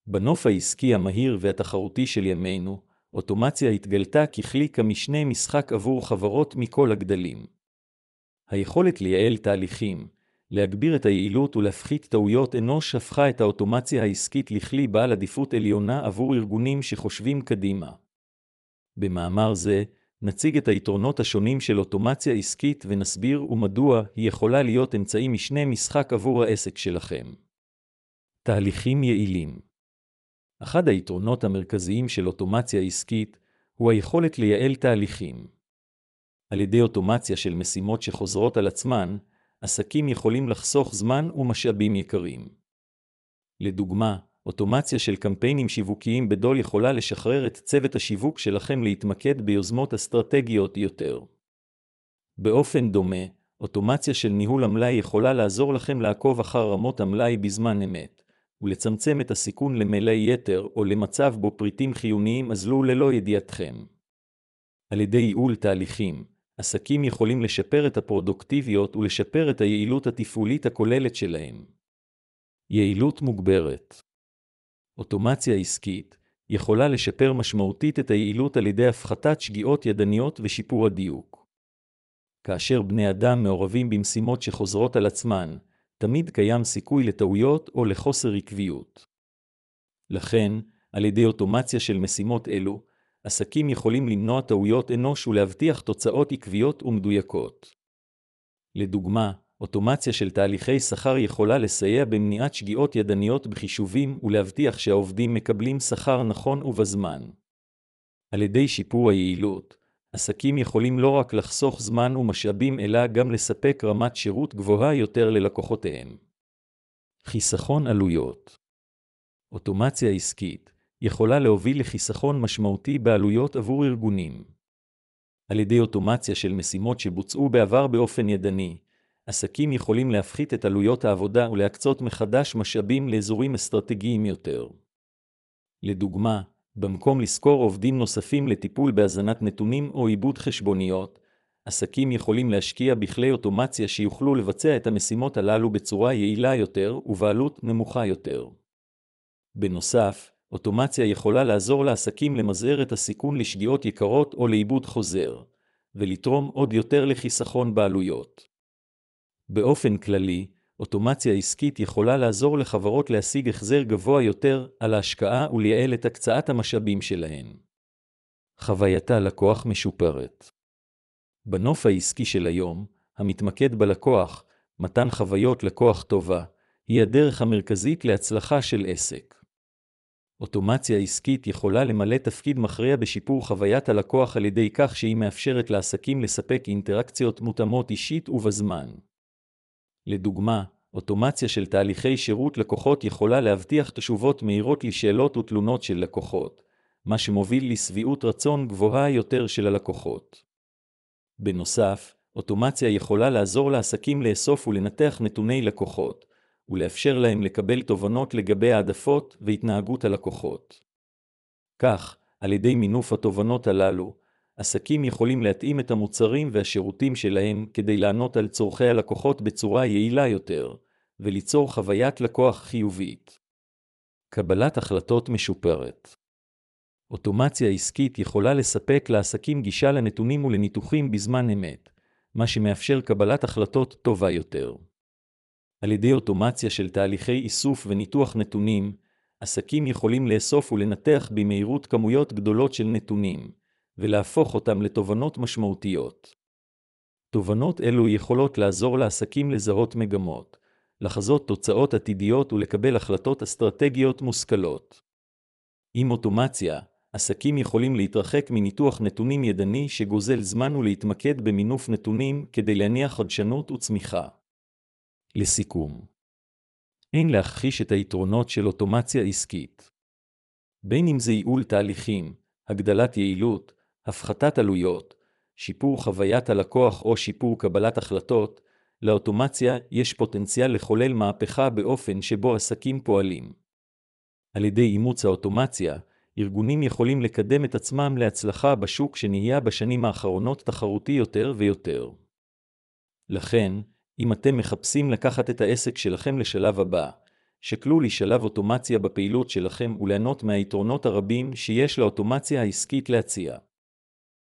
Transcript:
בנוף העסקי המהיר והתחרותי של ימינו, אוטומציה התגלתה ככלי כמשנה משחק עבור חברות מכל הגדלים. היכולת לייעל תהליכים, להגביר את היעילות ולהפחית טעויות אנוש הפכה את האוטומציה העסקית לכלי בעל עדיפות עליונה עבור ארגונים שחושבים קדימה. במאמר זה, נציג את היתרונות השונים של אוטומציה עסקית ונסביר ומדוע היא יכולה להיות אמצעי משנה משחק עבור העסק שלכם. תהליכים יעילים. אחד היתרונות המרכזיים של אוטומציה עסקית הוא היכולת לייעל תהליכים. על ידי אוטומציה של משימות שחוזרות על עצמן, עסקים יכולים לחסוך זמן ומשאבים יקרים. לדוגמה, אוטומציה של קמפיינים שיווקיים בדול יכולה לשחרר את צוות השיווק שלכם להתמקד ביוזמות אסטרטגיות יותר. באופן דומה, אוטומציה של ניהול המלאי יכולה לעזור לכם לעקוב אחר רמות המלאי בזמן אמת, ולצמצם את הסיכון למלאי יתר או למצב בו פריטים חיוניים אזלו ללא ידיעתכם. על ידי ייעול תהליכים, עסקים יכולים לשפר את הפרודוקטיביות ולשפר את היעילות התפעולית הכוללת שלהם. יעילות מוגברת. אוטומציה עסקית יכולה לשפר משמעותית את היעילות על ידי הפחתת שגיאות ידניות ושיפור הדיוק. כאשר בני אדם מעורבים במשימות שחוזרות על עצמן, תמיד קיים סיכוי לטעויות או לחוסר עקביות. לכן, על ידי אוטומציה של משימות אלו, עסקים יכולים למנוע טעויות אנוש ולהבטיח תוצאות עקביות ומדויקות. לדוגמה, אוטומציה של תהליכי שכר יכולה לסייע במניעת שגיאות ידניות בחישובים ולהבטיח שהעובדים מקבלים שכר נכון ובזמן. על ידי שיפור היעילות, עסקים יכולים לא רק לחסוך זמן ומשאבים אלא גם לספק רמת שירות גבוהה יותר ללקוחותיהם. חיסכון עלויות. אוטומציה עסקית יכולה להוביל לחיסכון משמעותי בעלויות עבור ארגונים. על ידי אוטומציה של משימות שבוצעו בעבר באופן ידני, עסקים יכולים להפחית את עלויות העבודה ולהקצות מחדש משאבים לאזורים אסטרטגיים יותר. לדוגמה, במקום לשכור עובדים נוספים לטיפול בהזנת נתונים או עיבוד חשבוניות, עסקים יכולים להשקיע בכלי אוטומציה שיוכלו לבצע את המשימות הללו בצורה יעילה יותר ובעלות נמוכה יותר. בנוסף, אוטומציה יכולה לעזור לעסקים למזער את הסיכון לשגיאות יקרות או לעיבוד חוזר, ולתרום עוד יותר לחיסכון בעלויות. באופן כללי, אוטומציה עסקית יכולה לעזור לחברות להשיג החזר גבוה יותר על ההשקעה ולייעל את הקצאת המשאבים שלהן. חוויית הלקוח משופרת. בנוף העסקי של היום, המתמקד בלקוח, מתן חוויות לקוח טובה, היא הדרך המרכזית להצלחה של עסק. אוטומציה עסקית יכולה למלא תפקיד מכריע בשיפור חוויית הלקוח על ידי כך שהיא מאפשרת לעסקים לספק אינטראקציות מותאמות אישית ובזמן. לדוגמה, אוטומציה של תהליכי שירות לקוחות יכולה להבטיח תשובות מהירות לשאלות ותלונות של לקוחות, מה שמוביל לשביעות רצון גבוהה יותר של הלקוחות. בנוסף, אוטומציה יכולה לעזור לעסקים לאסוף ולנתח נתוני לקוחות, ולאפשר להם לקבל תובנות לגבי העדפות והתנהגות הלקוחות. כך, על ידי מינוף התובנות הללו, עסקים יכולים להתאים את המוצרים והשירותים שלהם כדי לענות על צורכי הלקוחות בצורה יעילה יותר, וליצור חוויית לקוח חיובית. קבלת החלטות משופרת. אוטומציה עסקית יכולה לספק לעסקים גישה לנתונים ולניתוחים בזמן אמת, מה שמאפשר קבלת החלטות טובה יותר. על ידי אוטומציה של תהליכי איסוף וניתוח נתונים, עסקים יכולים לאסוף ולנתח במהירות כמויות גדולות של נתונים, ולהפוך אותם לתובנות משמעותיות. תובנות אלו יכולות לעזור לעסקים לזהות מגמות, לחזות תוצאות עתידיות ולקבל החלטות אסטרטגיות מושכלות. עם אוטומציה, עסקים יכולים להתרחק מניתוח נתונים ידני שגוזל זמן ולהתמקד במינוף נתונים כדי להניח חדשנות וצמיחה. לסיכום, אין להכחיש את היתרונות של אוטומציה עסקית. בין אם זה ייעול תהליכים, הגדלת יעילות, הפחתת עלויות, שיפור חוויית הלקוח או שיפור קבלת החלטות, לאוטומציה יש פוטנציאל לחולל מהפכה באופן שבו עסקים פועלים. על ידי אימוץ האוטומציה, ארגונים יכולים לקדם את עצמם להצלחה בשוק שנהיה בשנים האחרונות תחרותי יותר ויותר. לכן, אם אתם מחפשים לקחת את העסק שלכם לשלב הבא, שקלו לשלב אוטומציה בפעילות שלכם וליהנות מהיתרונות הרבים שיש לאוטומציה העסקית להציע.